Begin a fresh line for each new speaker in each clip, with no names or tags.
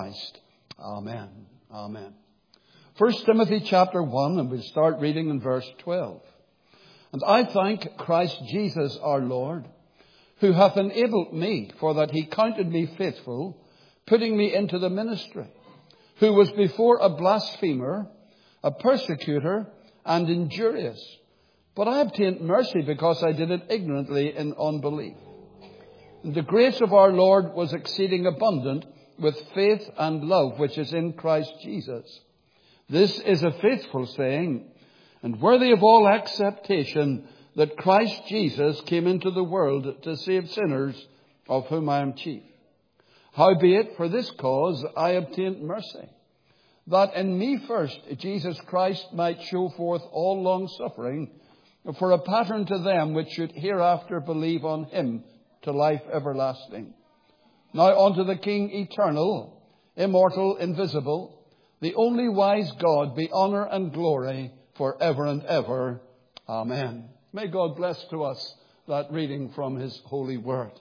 Christ. Amen. Amen. 1 Timothy chapter 1, and we'll start reading in verse 12. And I thank Christ Jesus our Lord, who hath enabled me, for that he counted me faithful, putting me into the ministry, who was before a blasphemer, a persecutor, and injurious. But I obtained mercy because I did it ignorantly in unbelief. And the grace of our Lord was exceeding abundant with faith and love which is in Christ Jesus. This is a faithful saying, and worthy of all acceptation, that Christ Jesus came into the world to save sinners, of whom I am chief. Howbeit, for this cause I obtained mercy, that in me first Jesus Christ might show forth all long suffering, for a pattern to them which should hereafter believe on him to life everlasting. Now unto the King eternal, immortal, invisible, the only wise God, be honour and glory for ever and ever. Amen. May God bless to us that reading from his holy word.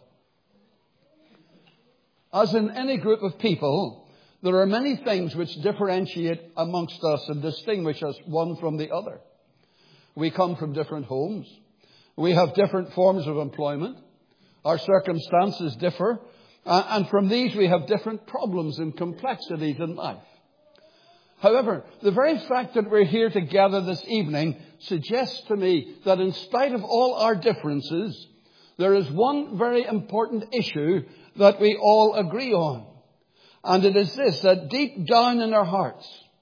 As in any group of people, there are many things which differentiate amongst us and distinguish us one from the other. We come from different homes. We have different forms of employment. Our circumstances differ. And from these we have different problems and complexities in life. However, the very fact that we're here together this evening suggests to me that in spite of all our differences, there is one very important issue that we all agree on. And it is this, that deep down in our hearts,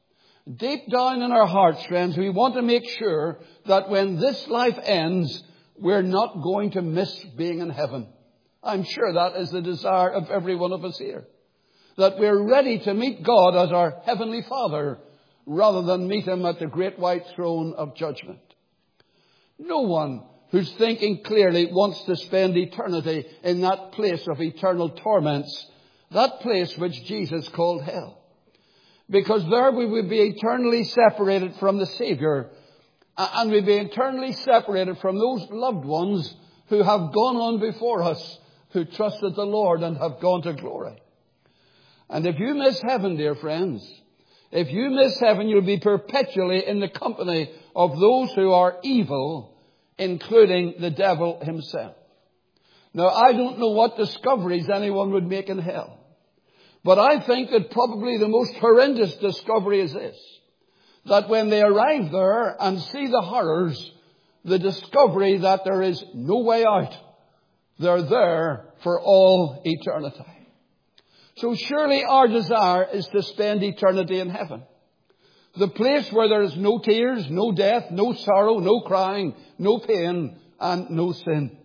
friends, we want to make sure that when this life ends, we're not going to miss being in heaven. I'm sure that is the desire of every one of us here. That we're ready to meet God as our Heavenly Father rather than meet him at the great white throne of judgment. No one who's thinking clearly wants to spend eternity in that place of eternal torments, that place which Jesus called hell. Because there we would be eternally separated from the Savior, and we'd be eternally separated from those loved ones who have gone on before us, who trusted the Lord and have gone to glory. And if you miss heaven, dear friends, if you miss heaven, you'll be perpetually in the company of those who are evil, including the devil himself. Now, I don't know what discoveries anyone would make in hell, but I think that probably the most horrendous discovery is this, that when they arrive there and see the horrors, the discovery that there is no way out, they're there for all eternity. So surely our desire is to spend eternity in heaven. The place where there is no tears, no death, no sorrow, no crying, no pain, and no sin.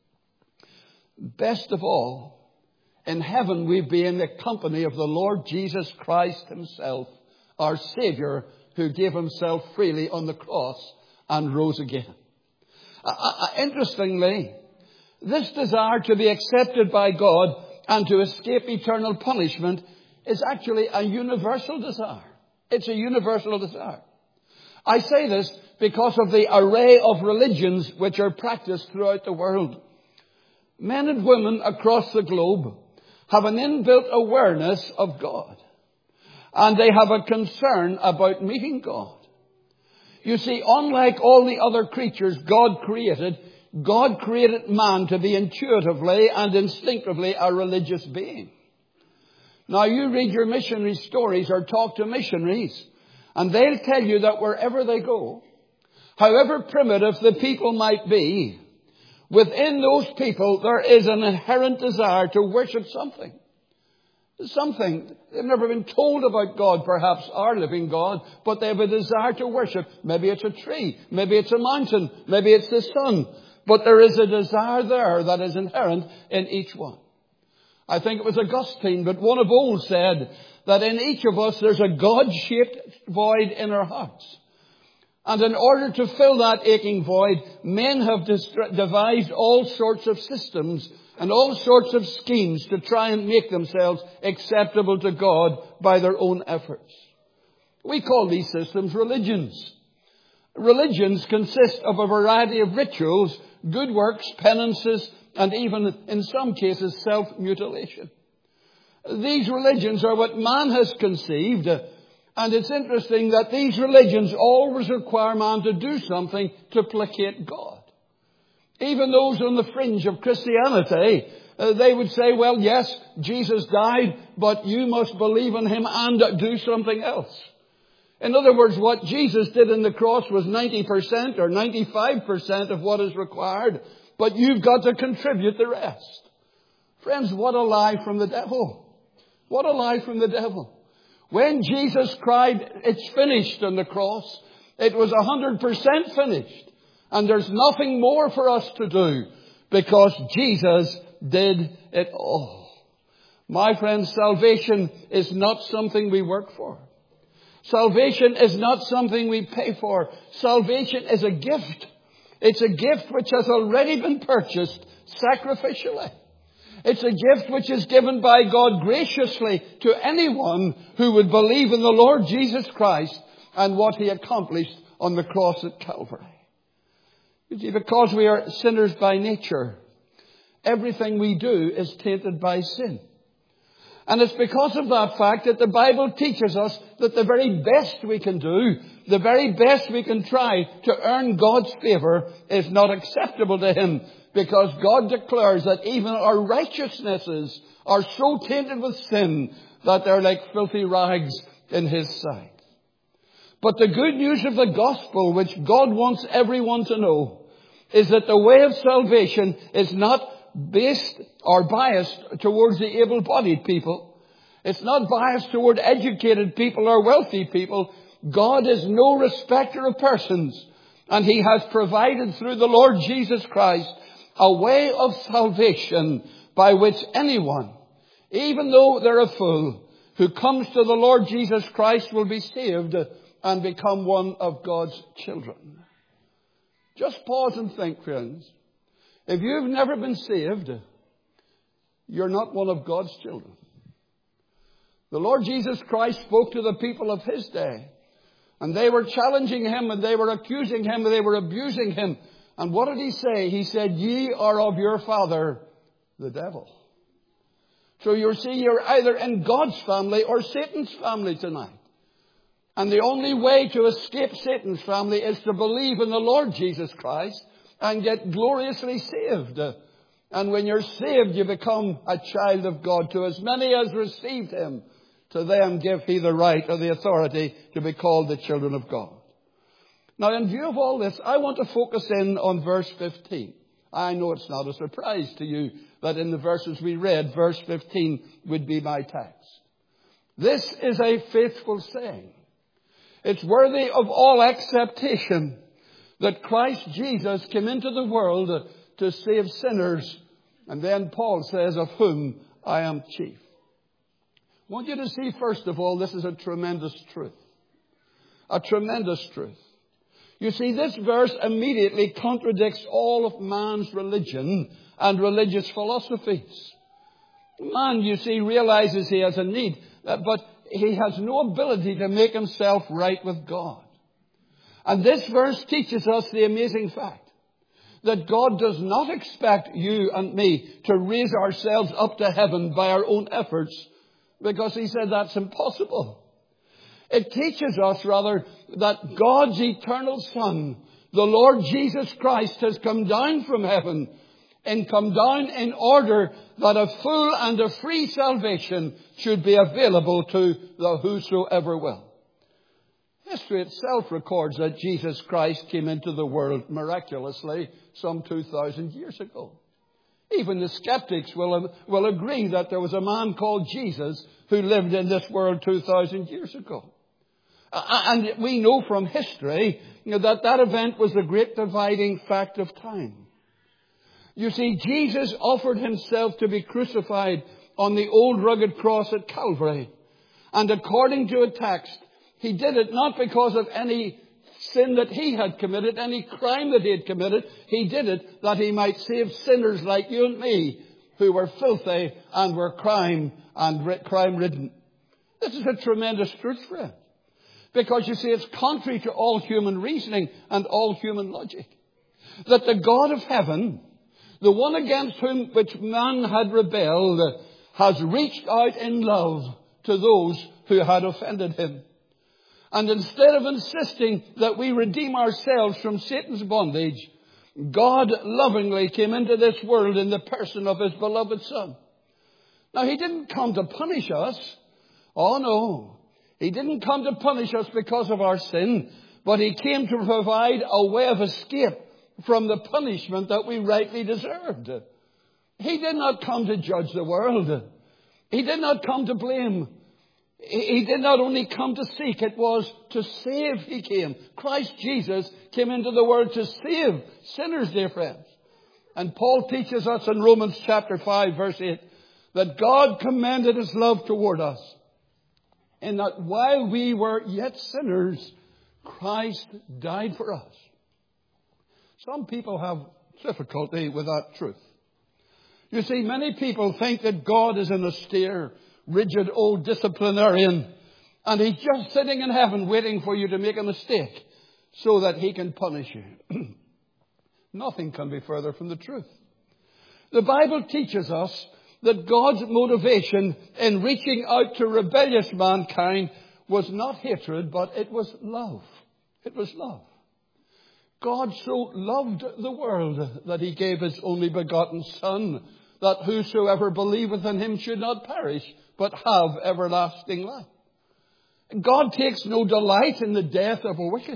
Best of all, in heaven we be in the company of the Lord Jesus Christ himself, our Savior, who gave himself freely on the cross and rose again. Interestingly, this desire to be accepted by God and to escape eternal punishment is actually a universal desire. It's a universal desire. I say this because of the array of religions which are practiced throughout the world. Men and women across the globe have an inbuilt awareness of God. And they have a concern about meeting God. You see, unlike all the other creatures God created man to be intuitively and instinctively a religious being. Now, you read your missionary stories or talk to missionaries, and they'll tell you that wherever they go, however primitive the people might be, within those people there is an inherent desire to worship something. Something. They've never been told about God, perhaps our living God, but they have a desire to worship. Maybe it's a tree, maybe it's a mountain, maybe it's the sun. But there is a desire there that is inherent in each one. I think it was Augustine, but one of old said that in each of us there's a God-shaped void in our hearts. And in order to fill that aching void, men have devised all sorts of systems and all sorts of schemes to try and make themselves acceptable to God by their own efforts. We call these systems religions. Religions consist of a variety of rituals, good works, penances, and even in some cases self-mutilation. These religions are what man has conceived. And it's interesting that these religions always require man to do something to placate God. Even those on the fringe of Christianity, they would say, well, yes, Jesus died, but you must believe in him and do something else. In other words, what Jesus did on the cross was 90% or 95% of what is required, but you've got to contribute the rest. Friends, what a lie from the devil. What a lie from the devil. When Jesus cried, it's finished on the cross, it was 100% finished. And there's nothing more for us to do because Jesus did it all. My friends, salvation is not something we work for. Salvation is not something we pay for. Salvation is a gift. It's a gift which has already been purchased sacrificially. It's a gift which is given by God graciously to anyone who would believe in the Lord Jesus Christ and what he accomplished on the cross at Calvary. You see, because we are sinners by nature, everything we do is tainted by sin. And it's because of that fact that the Bible teaches us that the very best we can do, the very best we can try to earn God's favor is not acceptable to him. Because God declares that even our righteousnesses are so tainted with sin that they're like filthy rags in his sight. But the good news of the gospel, which God wants everyone to know, is that the way of salvation is not based or biased towards the able-bodied people. It's not biased toward educated people or wealthy people. God is no respecter of persons. And he has provided through the Lord Jesus Christ a way of salvation by which anyone, even though they're a fool, who comes to the Lord Jesus Christ will be saved and become one of God's children. Just pause and think, friends. If you've never been saved, you're not one of God's children. The Lord Jesus Christ spoke to the people of his day, and they were challenging him, and they were accusing him, and they were abusing him. And what did he say? He said, ye are of your father, the devil. So you see, you're either in God's family or Satan's family tonight. And the only way to escape Satan's family is to believe in the Lord Jesus Christ and get gloriously saved. And when you're saved, you become a child of God. To as many as received him, to them give he the right or the authority to be called the children of God. Now, in view of all this, I want to focus in on verse 15. I know it's not a surprise to you that in the verses we read, verse 15 would be my text. This is a faithful saying. It's worthy of all acceptation that Christ Jesus came into the world to save sinners. And then Paul says, of whom I am chief. I want you to see, first of all, this is a tremendous truth. A tremendous truth. You see, this verse immediately contradicts all of man's religion and religious philosophies. Man, you see, realizes he has a need, but he has no ability to make himself right with God. And this verse teaches us the amazing fact that God does not expect you and me to raise ourselves up to heaven by our own efforts, because he said that's impossible. It teaches us, rather, that God's eternal Son, the Lord Jesus Christ, has come down from heaven and come down in order that a full and a free salvation should be available to the whosoever will. History itself records that Jesus Christ came into the world miraculously some 2,000 years ago. Even the skeptics will agree that there was a man called Jesus who lived in this world 2,000 years ago. And we know from history that event was the great dividing fact of time. You see, Jesus offered himself to be crucified on the old rugged cross at Calvary. And according to a text, he did it not because of any sin that he had committed, any crime that he had committed. He did it that he might save sinners like you and me, who were filthy and were crime-ridden. This is a tremendous truth, friend. Because, you see, it's contrary to all human reasoning and all human logic. That the God of heaven, the one against whom which man had rebelled, has reached out in love to those who had offended him. And instead of insisting that we redeem ourselves from Satan's bondage, God lovingly came into this world in the person of his beloved Son. Now, he didn't come to punish us. Oh, no. He didn't come to punish us because of our sin, but he came to provide a way of escape from the punishment that we rightly deserved. He did not come to judge the world. He did not come to blame. He did not only come to seek, it was to save he came. Christ Jesus came into the world to save sinners, dear friends. And Paul teaches us in Romans chapter 5, verse 8, that God commended his love toward us, in that while we were yet sinners, Christ died for us. Some people have difficulty with that truth. You see, many people think that God is an austere, rigid old disciplinarian, and he's just sitting in heaven waiting for you to make a mistake so that he can punish you. Nothing can be further from the truth. The Bible teaches us that God's motivation in reaching out to rebellious mankind was not hatred, but it was love. It was love. God so loved the world that he gave his only begotten Son, that whosoever believeth in him should not perish, but have everlasting life. God takes no delight in the death of a wicked.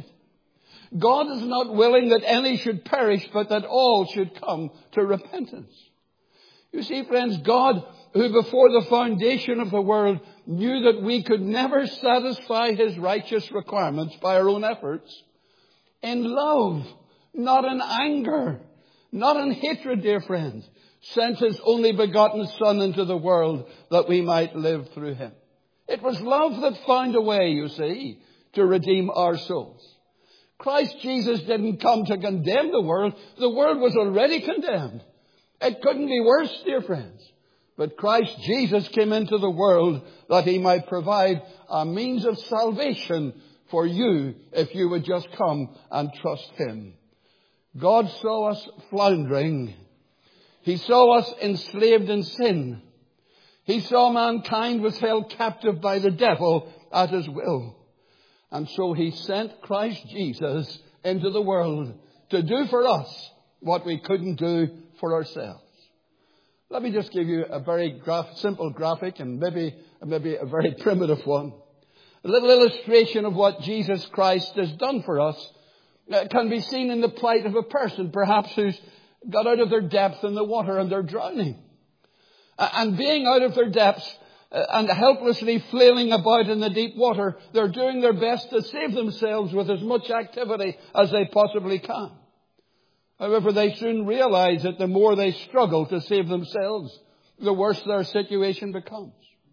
God is not willing that any should perish, but that all should come to repentance. You see, friends, God, who before the foundation of the world knew that we could never satisfy his righteous requirements by our own efforts, in love, not in anger, not in hatred, dear friends, sent his only begotten Son into the world that we might live through him. It was love that found a way, you see, to redeem our souls. Christ Jesus didn't come to condemn the world. The world was already condemned. It couldn't be worse, dear friends. But Christ Jesus came into the world that he might provide a means of salvation for you if you would just come and trust him. God saw us floundering. He saw us enslaved in sin. He saw mankind was held captive by the devil at his will. And so he sent Christ Jesus into the world to do for us what we couldn't do for ourselves. Let me just give you a very simple graphic and maybe a very primitive one. A little illustration of what Jesus Christ has done for us can be seen in the plight of a person, perhaps who's got out of their depth in the water and they're drowning. And being out of their depths and helplessly flailing about in the deep water, they're doing their best to save themselves with as much activity as they possibly can. However, they soon realize that the more they struggle to save themselves, the worse their situation becomes.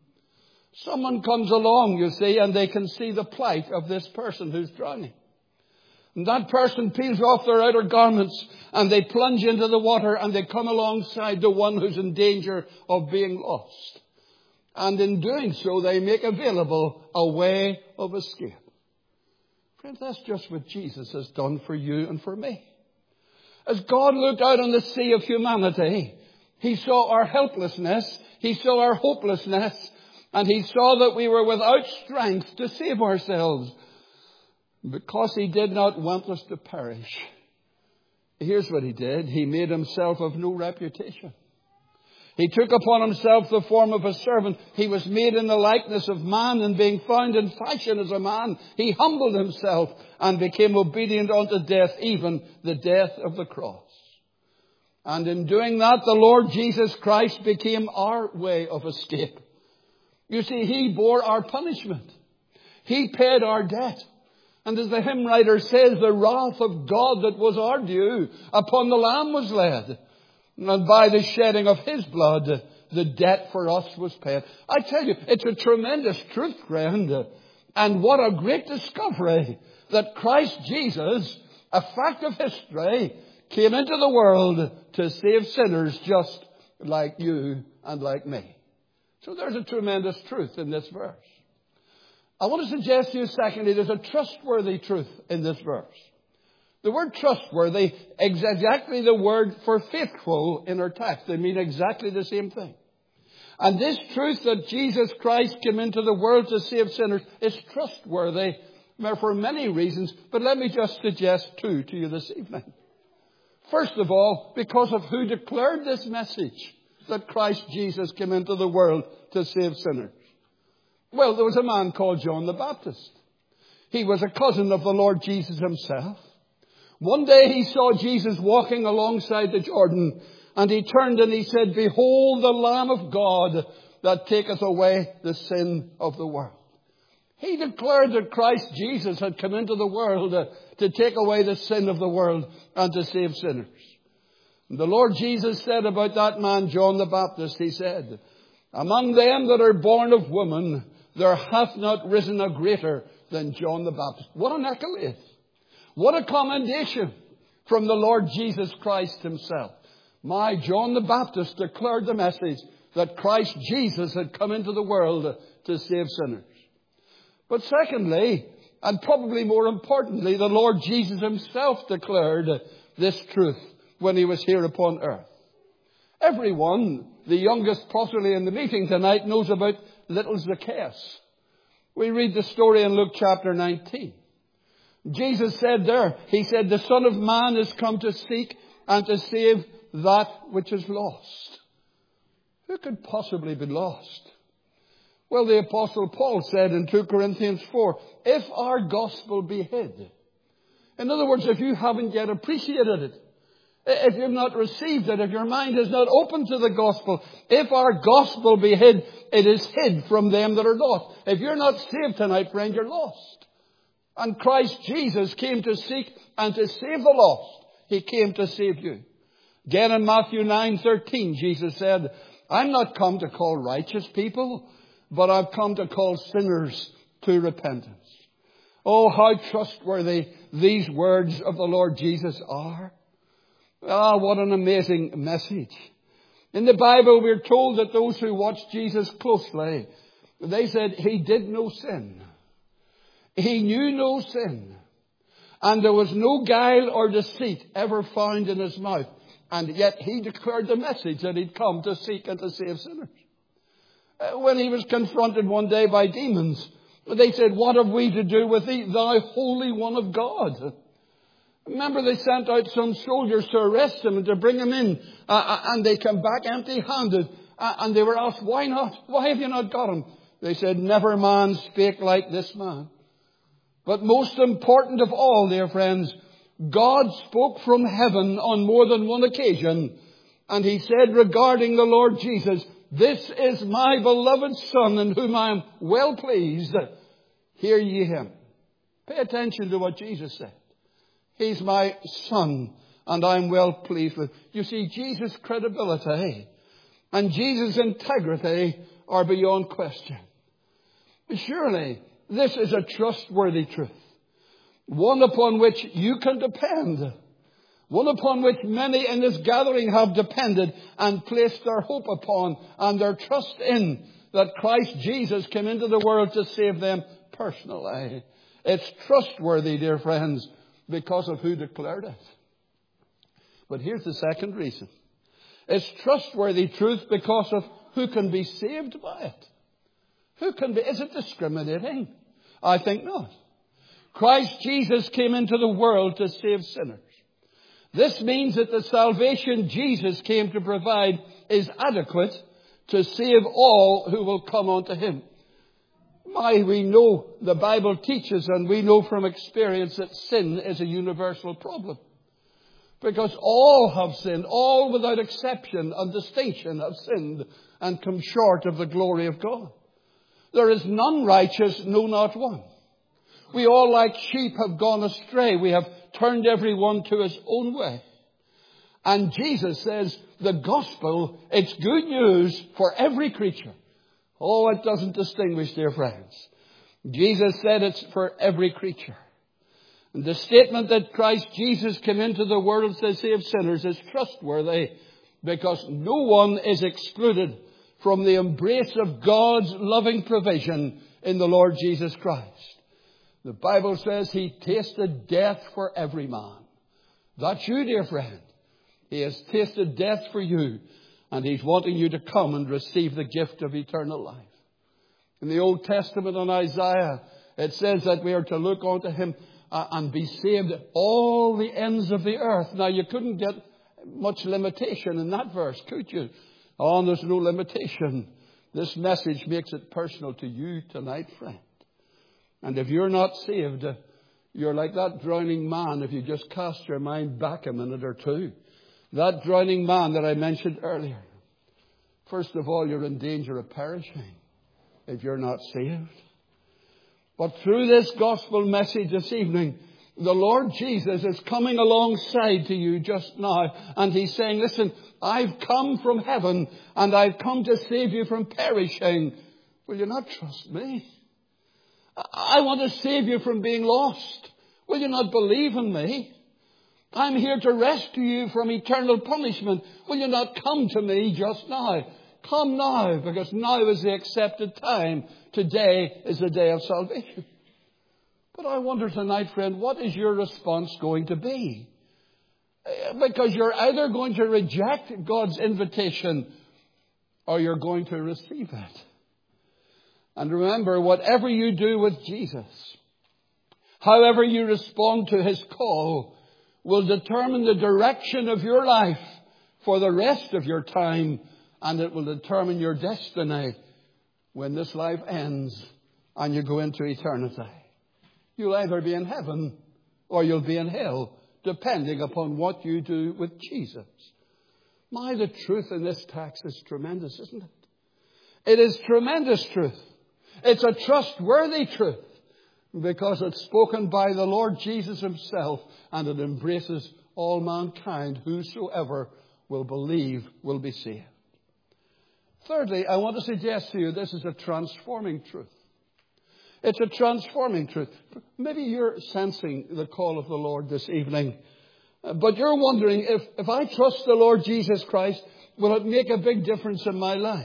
Someone comes along, you see, and they can see the plight of this person who's drowning. And that person peels off their outer garments and they plunge into the water and they come alongside the one who's in danger of being lost. And in doing so, they make available a way of escape. Friends, that's just what Jesus has done for you and for me. As God looked out on the sea of humanity, he saw our helplessness, he saw our hopelessness, and he saw that we were without strength to save ourselves. Because he did not want us to perish, here's what he did. He made himself of no reputation. He took upon himself the form of a servant. He was made in the likeness of man, and being found in fashion as a man, he humbled himself and became obedient unto death, even the death of the cross. And in doing that, the Lord Jesus Christ became our way of escape. You see, he bore our punishment. He paid our debt. And as the hymn writer says, the wrath of God that was our due upon the Lamb was laid. And by the shedding of his blood, the debt for us was paid. I tell you, it's a tremendous truth, friend. And what a great discovery that Christ Jesus, a fact of history, came into the world to save sinners just like you and like me. So there's a tremendous truth in this verse. I want to suggest to you, secondly, there's a trustworthy truth in this verse. The word trustworthy is exactly the word for faithful in our text. They mean exactly the same thing. And this truth that Jesus Christ came into the world to save sinners is trustworthy for many reasons. But let me just suggest two to you this evening. First of all, because of who declared this message, that Christ Jesus came into the world to save sinners. Well, there was a man called John the Baptist. He was a cousin of the Lord Jesus himself. One day he saw Jesus walking alongside the Jordan, and he turned and he said, "Behold the Lamb of God that taketh away the sin of the world." He declared that Christ Jesus had come into the world to take away the sin of the world and to save sinners. And the Lord Jesus said about that man, John the Baptist, he said, "Among them that are born of woman, there hath not risen a greater than John the Baptist." What an accolade. What a commendation from the Lord Jesus Christ himself. My John the Baptist declared the message that Christ Jesus had come into the world to save sinners. But secondly, and probably more importantly, the Lord Jesus himself declared this truth when he was here upon earth. Everyone, the youngest possibly in the meeting tonight, knows about little Zacchaeus. We read the story in Luke chapter 19. Jesus said there, he said, "The Son of Man is come to seek and to save that which is lost." Who could possibly be lost? Well, the Apostle Paul said in 2 Corinthians 4, if our gospel be hid. In other words, if you haven't yet appreciated it, if you've not received it, if your mind is not open to the gospel, if our gospel be hid, it is hid from them that are lost. If you're not saved tonight, friend, you're lost. And Christ Jesus came to seek and to save the lost. He came to save you. Again in Matthew 9:13, Jesus said, "I'm not come to call righteous people, but I've come to call sinners to repentance." Oh, how trustworthy these words of the Lord Jesus are. Ah, what an amazing message. In the Bible, we're told that those who watched Jesus closely, they said he did no sin. He knew no sin. And there was no guile or deceit ever found in his mouth. And yet he declared the message that he'd come to seek and to save sinners. When he was confronted one day by demons, they said, "What have we to do with thee, thou Holy One of God?" Remember, they sent out some soldiers to arrest him and to bring him in. And they came back empty-handed. And they were asked, "Why not? Why have you not got him?" They said, "Never man spake like this man." But most important of all, dear friends, God spoke from heaven on more than one occasion. And he said regarding the Lord Jesus, "This is my beloved Son, in whom I am well pleased. Hear ye him." Pay attention to what Jesus said. He's my Son, and I'm well pleased with. You see, Jesus' credibility and Jesus' integrity are beyond question. Surely, this is a trustworthy truth. One upon which you can depend. One upon which many in this gathering have depended and placed their hope upon and their trust in, that Christ Jesus came into the world to save them personally. It's trustworthy, dear friends, because of who declared it. But here's the second reason. It's trustworthy truth because of who can be saved by it. Who can be? Is it discriminating? I think not. Christ Jesus came into the world to save sinners. This means that the salvation Jesus came to provide is adequate to save all who will come unto him. We know the Bible teaches, and we know from experience, that sin is a universal problem. Because all have sinned, all without exception and distinction have sinned and come short of the glory of God. There is none righteous, no, not one. We all like sheep have gone astray. We have turned everyone to his own way. And Jesus says the gospel, it's good news for every creature. Oh, it doesn't distinguish, dear friends. Jesus said it's for every creature. And the statement that Christ Jesus came into the world to save sinners is trustworthy because no one is excluded from the embrace of God's loving provision in the Lord Jesus Christ. The Bible says he tasted death for every man. That's you, dear friend. He has tasted death for you. And He's wanting you to come and receive the gift of eternal life. In the Old Testament in Isaiah, it says that we are to look unto Him and be saved all the ends of the earth. Now, you couldn't get much limitation in that verse, could you? Oh, there's no limitation. This message makes it personal to you tonight, friend. And if you're not saved, you're like that drowning man if you just cast your mind back a minute or two. That drowning man that I mentioned earlier. First of all, you're in danger of perishing if you're not saved. But through this gospel message this evening, the Lord Jesus is coming alongside to you just now. And He's saying, listen, I've come from heaven and I've come to save you from perishing. Will you not trust me? I want to save you from being lost. Will you not believe in me? I'm here to rescue you from eternal punishment. Will you not come to me just now? Come now, because now is the accepted time. Today is the day of salvation. But I wonder tonight, friend, what is your response going to be? Because you're either going to reject God's invitation or you're going to receive it. And remember, whatever you do with Jesus, however you respond to His call, will determine the direction of your life for the rest of your time, and it will determine your destiny when this life ends and you go into eternity. You'll either be in heaven or you'll be in hell, depending upon what you do with Jesus. My, the truth in this text is tremendous, isn't it? It is tremendous truth. It's a trustworthy truth because it's spoken by the Lord Jesus Himself, and it embraces all mankind. Whosoever will believe will be saved. Thirdly, I want to suggest to you this is a transforming truth. It's a transforming truth. Maybe you're sensing the call of the Lord this evening, but you're wondering, if I trust the Lord Jesus Christ, will it make a big difference in my life?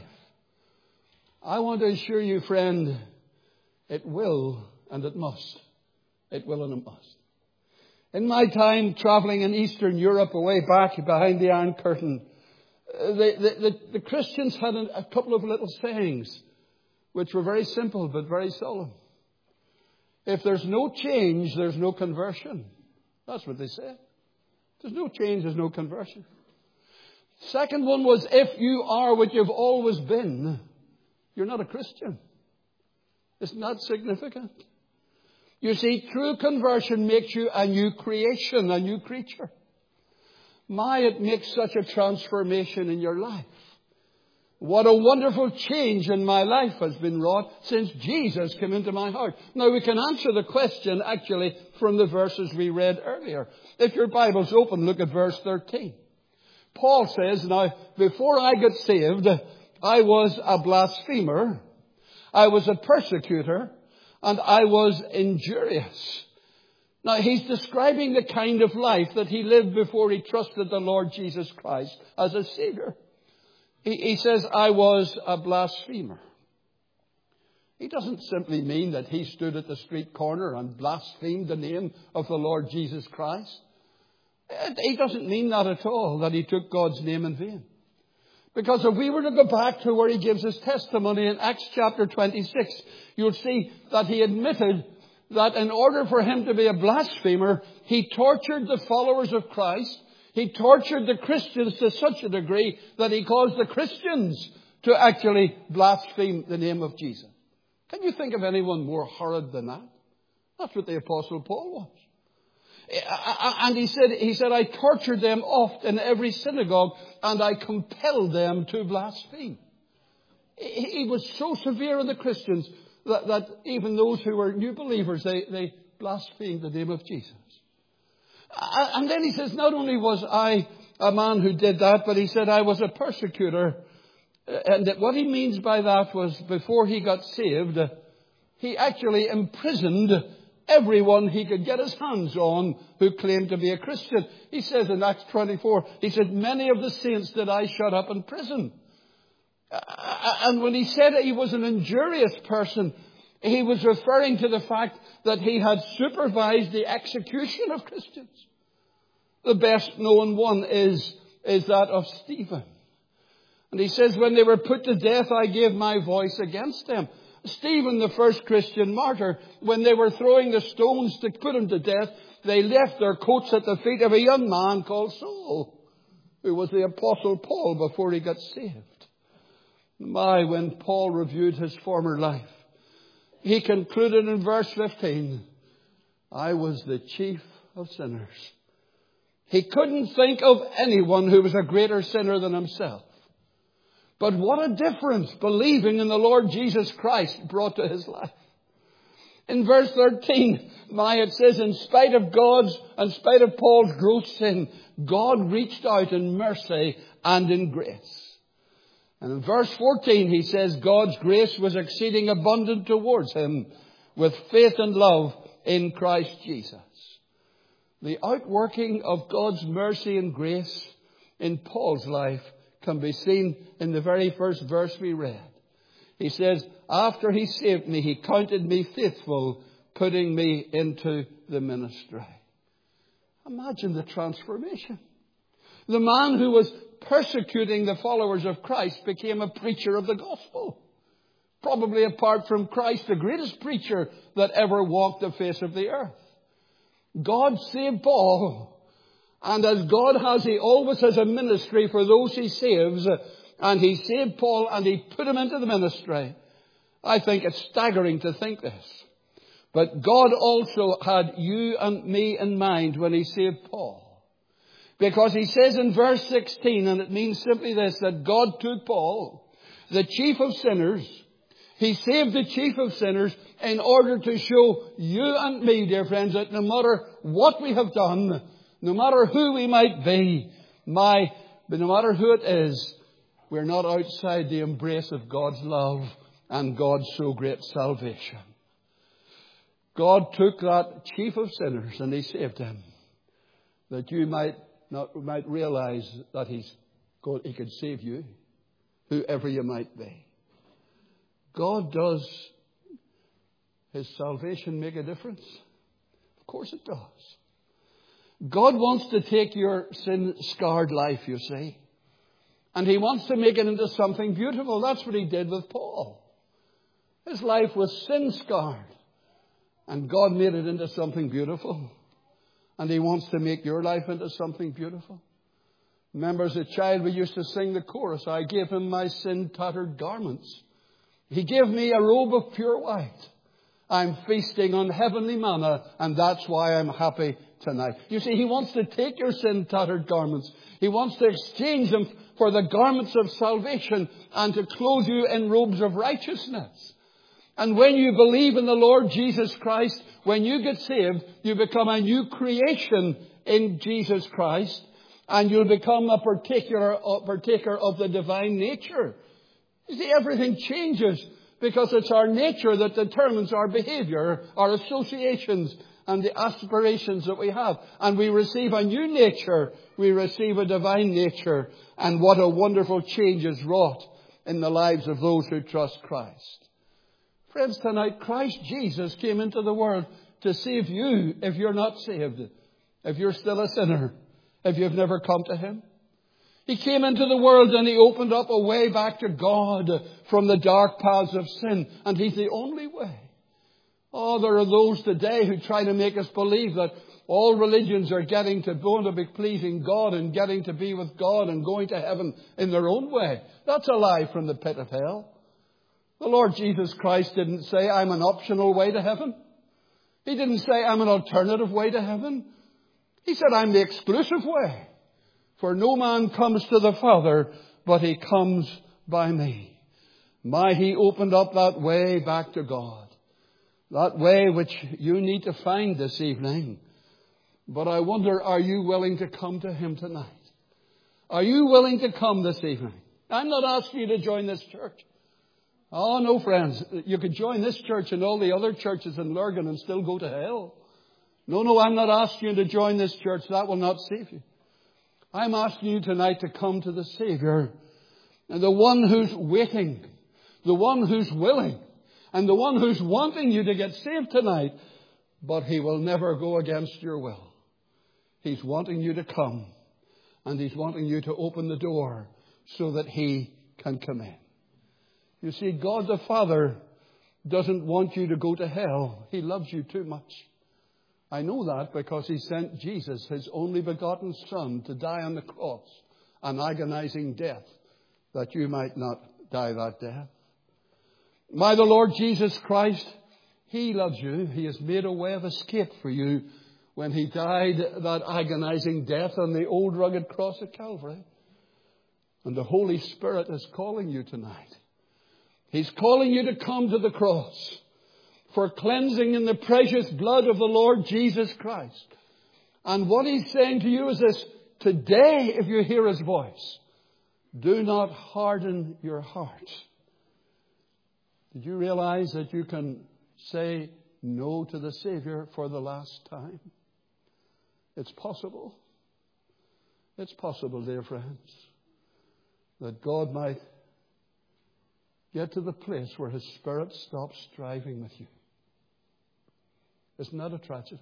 I want to assure you, friend, it will and it must. It will and it must. In my time traveling in Eastern Europe, away back behind the Iron Curtain, the Christians had a couple of little sayings which were very simple but very solemn. If there's no change, there's no conversion. That's what they said. If there's no change, there's no conversion. Second one was, if you are what you've always been, you're not a Christian. Isn't that significant? You see, true conversion makes you a new creation, a new creature. My, it makes such a transformation in your life. What a wonderful change in my life has been wrought since Jesus came into my heart. Now, we can answer the question, actually, from the verses we read earlier. If your Bible's open, look at verse 13. Paul says, now, before I got saved, I was a blasphemer, I was a persecutor, and I was injurious. Now, he's describing the kind of life that he lived before he trusted the Lord Jesus Christ as a Savior. He says, I was a blasphemer. He doesn't simply mean that he stood at the street corner and blasphemed the name of the Lord Jesus Christ. He doesn't mean that at all, that he took God's name in vain. Because if we were to go back to where he gives his testimony in Acts chapter 26, you'll see that he admitted that in order for him to be a blasphemer, he tortured the followers of Christ. He tortured the Christians to such a degree that he caused the Christians to actually blaspheme the name of Jesus. Can you think of anyone more horrid than that? That's what the Apostle Paul was. And he said, I tortured them oft in every synagogue, and I compelled them to blaspheme. He was so severe on the Christians that even those who were new believers, they blasphemed the name of Jesus. And then he says, not only was I a man who did that, but he said I was a persecutor. And that what he means by that was before he got saved, he actually imprisoned everyone he could get his hands on who claimed to be a Christian. He says in Acts 24, he said, many of the saints did I shut up in prison. And when he said he was an injurious person, he was referring to the fact that he had supervised the execution of Christians. The best known one is that of Stephen. And he says, when they were put to death, I gave my voice against them. Stephen, the first Christian martyr, when they were throwing the stones to put him to death, they left their coats at the feet of a young man called Saul, who was the Apostle Paul before he got saved. When Paul reviewed his former life, he concluded in verse 15, I was the chief of sinners. He couldn't think of anyone who was a greater sinner than himself. But what a difference believing in the Lord Jesus Christ brought to his life. In verse 13, it says, in spite of Paul's gross sin, God reached out in mercy and in grace. And in verse 14, he says, God's grace was exceeding abundant towards him with faith and love in Christ Jesus. The outworking of God's mercy and grace in Paul's life can be seen in the very first verse we read. He says, after he saved me, he counted me faithful, putting me into the ministry. Imagine the transformation. The man who was persecuting the followers of Christ became a preacher of the gospel. Probably apart from Christ, the greatest preacher that ever walked the face of the earth. God saved Paul. And as God has, he always has a ministry for those he saves. And he saved Paul and he put him into the ministry. I think it's staggering to think this. But God also had you and me in mind when he saved Paul. Because he says in verse 16, and it means simply this, that God took Paul, the chief of sinners. He saved the chief of sinners in order to show you and me, dear friends, that no matter what we have done, no matter who we might be, but no matter who it is, we're not outside the embrace of God's love and God's so great salvation. God took that chief of sinners and he saved him, that you might realize that he could save you, whoever you might be. God, does his salvation make a difference? Of course it does. God wants to take your sin-scarred life, you see, and he wants to make it into something beautiful. That's what he did with Paul. His life was sin-scarred, and God made it into something beautiful. And he wants to make your life into something beautiful. Remember, as a child, we used to sing the chorus, I gave him my sin-tattered garments. He gave me a robe of pure white. I'm feasting on heavenly manna, and that's why I'm happy tonight. You see, he wants to take your sin-tattered garments. He wants to exchange them for the garments of salvation and to clothe you in robes of righteousness. And when you believe in the Lord Jesus Christ, when you get saved, you become a new creation in Jesus Christ, and you'll become a partaker of the divine nature. You see, everything changes because it's our nature that determines our behavior, our associations, and the aspirations that we have. And we receive a new nature. We receive a divine nature. And what a wonderful change is wrought in the lives of those who trust Christ. Friends, tonight, Christ Jesus came into the world to save you if you're not saved, if you're still a sinner, if you've never come to him. He came into the world and he opened up a way back to God from the dark paths of sin. And he's the only way. Oh, there are those today who try to make us believe that all religions are going to be pleasing God and getting to be with God and going to heaven in their own way. That's a lie from the pit of hell. The Lord Jesus Christ didn't say, I'm an optional way to heaven. He didn't say, I'm an alternative way to heaven. He said, I'm the exclusive way. For no man comes to the Father, but he comes by me. He opened up that way back to God. That way which you need to find this evening. But I wonder, are you willing to come to him tonight? Are you willing to come this evening? I'm not asking you to join this church. Oh, no, friends. You could join this church and all the other churches in Lurgan and still go to hell. No, I'm not asking you to join this church. That will not save you. I'm asking you tonight to come to the Savior, and the one who's waiting, the one who's willing, and the one who's wanting you to get saved tonight, but he will never go against your will. He's wanting you to come, and he's wanting you to open the door so that he can come in. You see, God the Father doesn't want you to go to hell. He loves you too much. I know that because He sent Jesus, His only begotten Son, to die on the cross, an agonizing death, that you might not die that death. By the Lord Jesus Christ, He loves you. He has made a way of escape for you when He died that agonizing death on the old rugged cross of Calvary. And the Holy Spirit is calling you tonight. He's calling you to come to the cross for cleansing in the precious blood of the Lord Jesus Christ. And what He's saying to you is this: today, if you hear His voice, do not harden your heart. Did you realize that you can say no to the Savior for the last time? It's possible. It's possible, dear friends, that God might get to the place where His Spirit stops striving with you. Isn't that a tragedy?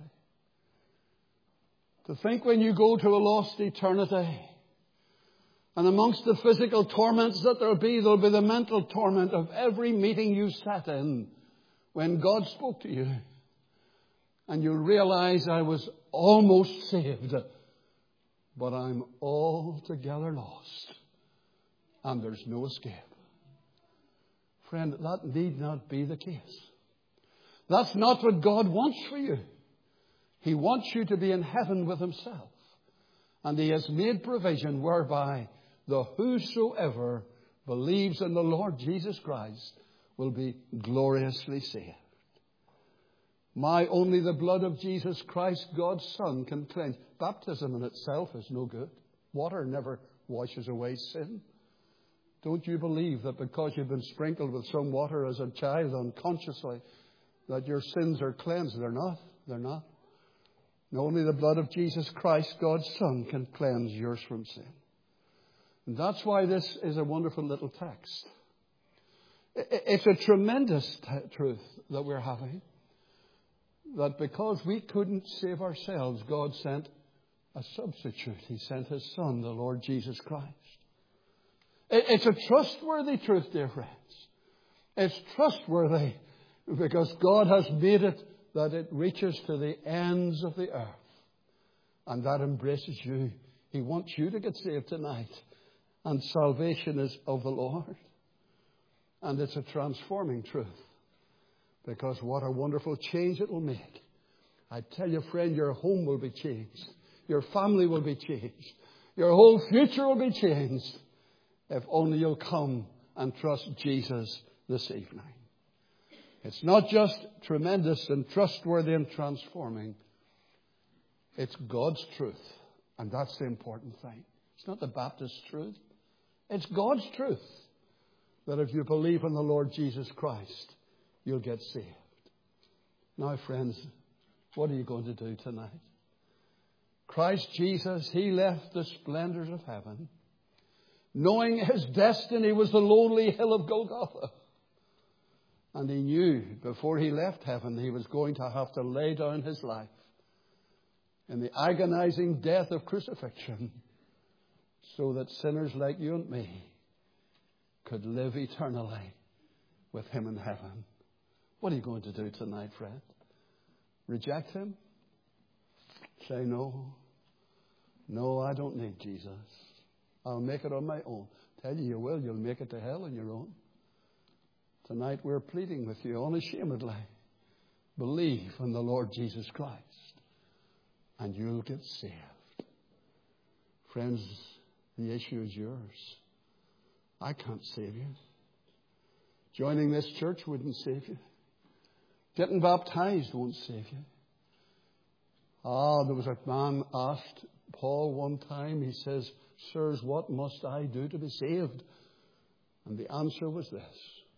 To think when you go to a lost eternity, and amongst the physical torments that there'll be the mental torment of every meeting you sat in when God spoke to you. And you'll realize, I was almost saved, but I'm altogether lost. And there's no escape. Friend, that need not be the case. That's not what God wants for you. He wants you to be in heaven with Himself. And He has made provision whereby the whosoever believes in the Lord Jesus Christ will be gloriously saved. Only the blood of Jesus Christ, God's Son, can cleanse. Baptism in itself is no good. Water never washes away sin. Don't you believe that because you've been sprinkled with some water as a child unconsciously, that your sins are cleansed? They're not. They're not. Only the blood of Jesus Christ, God's Son, can cleanse yours from sin. And that's why this is a wonderful little text. It's a tremendous truth that we're having. That because we couldn't save ourselves, God sent a substitute. He sent His Son, the Lord Jesus Christ. It's a trustworthy truth, dear friends. It's trustworthy because God has made it that it reaches to the ends of the earth. And that embraces you. He wants you to get saved tonight. And salvation is of the Lord. And it's a transforming truth. Because what a wonderful change it will make. I tell you, friend, your home will be changed. Your family will be changed. Your whole future will be changed. If only you'll come and trust Jesus this evening. It's not just tremendous and trustworthy and transforming. It's God's truth. And that's the important thing. It's not the Baptist truth. It's God's truth. That if you believe in the Lord Jesus Christ, you'll get saved. Now, friends, what are you going to do tonight? Christ Jesus, He left the splendors of heaven, knowing His destiny was the lonely hill of Golgotha. And He knew before He left heaven He was going to have to lay down His life in the agonizing death of crucifixion so that sinners like you and me could live eternally with Him in heaven. What are you going to do tonight, friend? Reject Him? Say no. No, I don't need Jesus. I'll make it on my own. Tell you will. You'll make it to hell on your own. Tonight we're pleading with you unashamedly. Believe in the Lord Jesus Christ and you'll get saved. Friends, the issue is yours. I can't save you. Joining this church wouldn't save you. Getting baptized won't save you. There was a man asked Paul one time, he says, "Sirs, what must I do to be saved?" And the answer was this: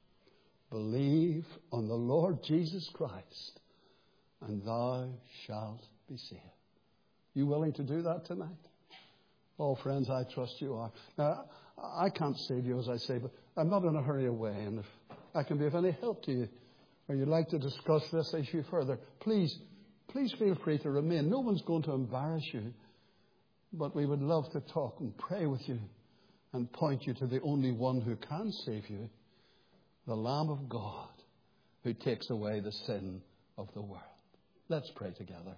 believe on the Lord Jesus Christ, and thou shalt be saved. You willing to do that tonight? Oh, friends, I trust you are. Now, I can't save you, as I say, but I'm not in a hurry away. And if I can be of any help to you, or you'd like to discuss this issue further, please feel free to remain. No one's going to embarrass you, but we would love to talk and pray with you and point you to the only one who can save you, the Lamb of God, who takes away the sin of the world. Let's pray together.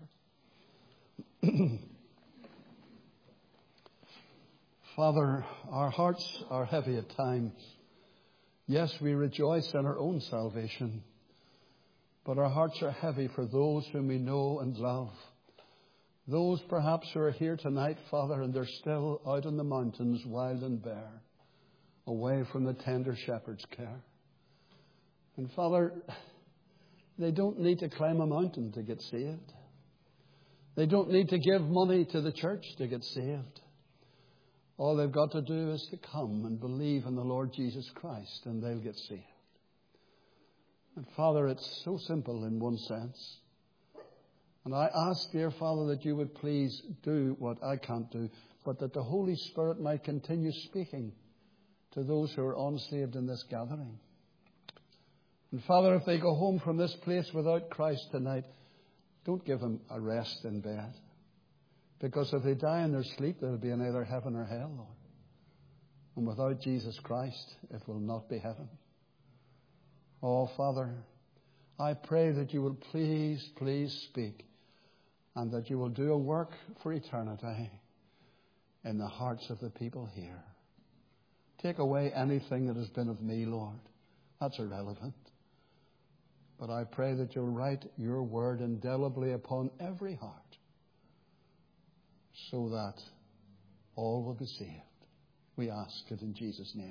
Father, our hearts are heavy at times. Yes, we rejoice in our own salvation, but our hearts are heavy for those whom we know and love. Those perhaps who are here tonight, Father, and they're still out in the mountains, wild and bare, away from the tender shepherd's care. And Father, they don't need to climb a mountain to get saved. They don't need to give money to the church to get saved. All they've got to do is to come and believe in the Lord Jesus Christ, and they'll get saved. And Father, it's so simple in one sense. And I ask, dear Father, that you would please do what I can't do, but that the Holy Spirit might continue speaking to those who are unsaved in this gathering. And Father, if they go home from this place without Christ tonight, don't give them a rest in bed. Because if they die in their sleep, they'll be in either heaven or hell, Lord. And without Jesus Christ, it will not be heaven. Oh, Father, I pray that you will please speak, and that you will do a work for eternity in the hearts of the people here. Take away anything that has been of me, Lord. That's irrelevant. But I pray that you'll write your word indelibly upon every heart, so that all will be saved. We ask it in Jesus' name.